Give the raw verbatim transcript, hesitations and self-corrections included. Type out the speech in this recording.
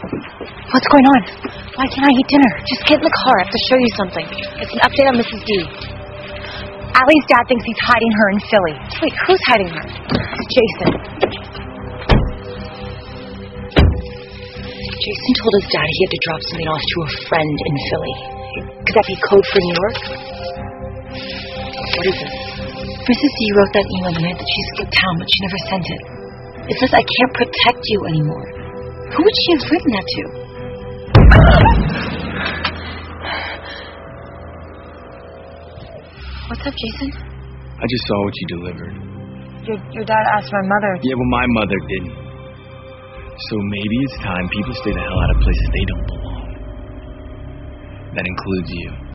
What's going on? Why can't I eat dinner? Just get in the car. I have to show you something. It's an update on Missus D. Allie's dad thinks he's hiding her in Philly. Wait, who's hiding her? Jason. Jason told his dad he had to drop something off to a friend in Philly. Could that be code for New York? What is it? Missus D wrote that email the night that she skipped town, but she never sent it. It says, I can't protect you anymore. Who would she have written that to? What's up, Jason? I just saw what you delivered. Your, your dad asked my mother. Yeah, well, my mother didn't. So maybe it's time people stay the hell out of places they don't belong. That includes you.